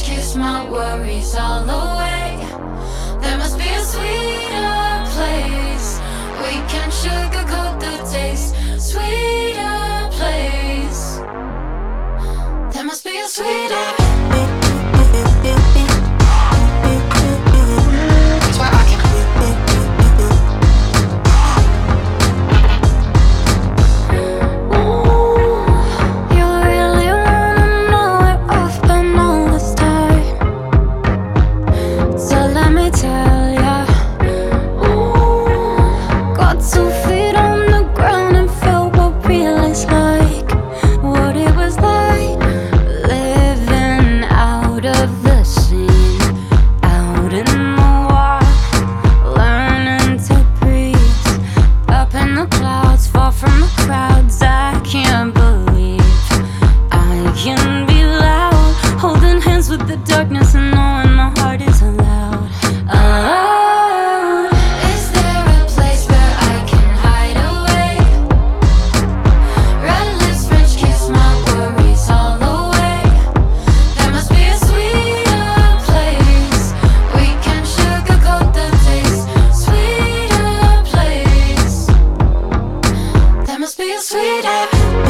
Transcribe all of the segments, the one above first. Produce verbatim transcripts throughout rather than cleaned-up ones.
French kiss my worries all away. There must be a sweeter place. We can sugarcoat the taste. Sweeter place. There must be a sweeter. Darkness and knowing my heart is allowed, allowed. Is there a place where I can hide away? Red lips, French kiss my worries all away. There must be a sweeter place. We can sugarcoat the taste. Sweeter place. There must be a sweeter.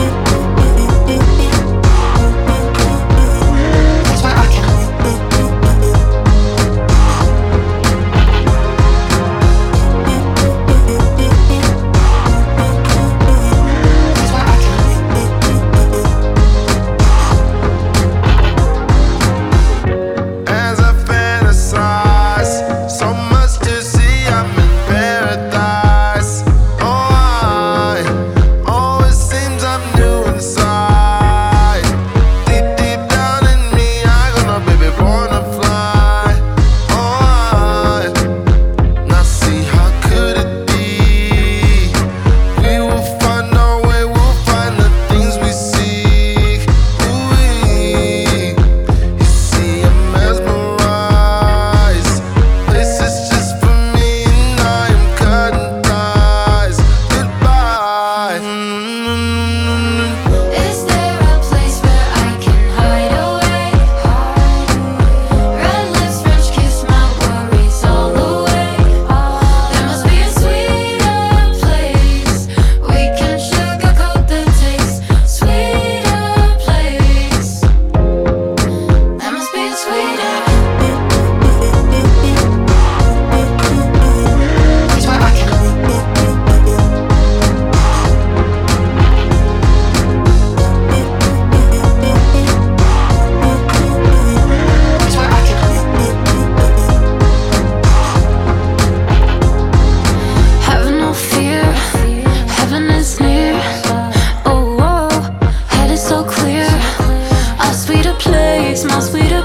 My sweeter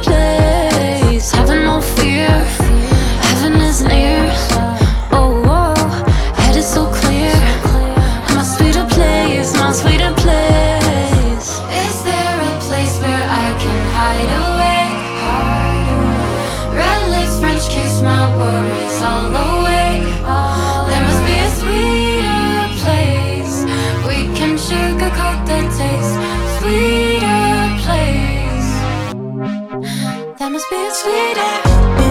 place, having no fear, heaven is near. Oh, oh, head is so clear. My sweeter place, my sweeter place. Is there a place where I can hide away? Red lips, French kiss my worries all away. There must be a sweeter place. We can sugarcoat the taste. Sweeter place. There must be a sweeter.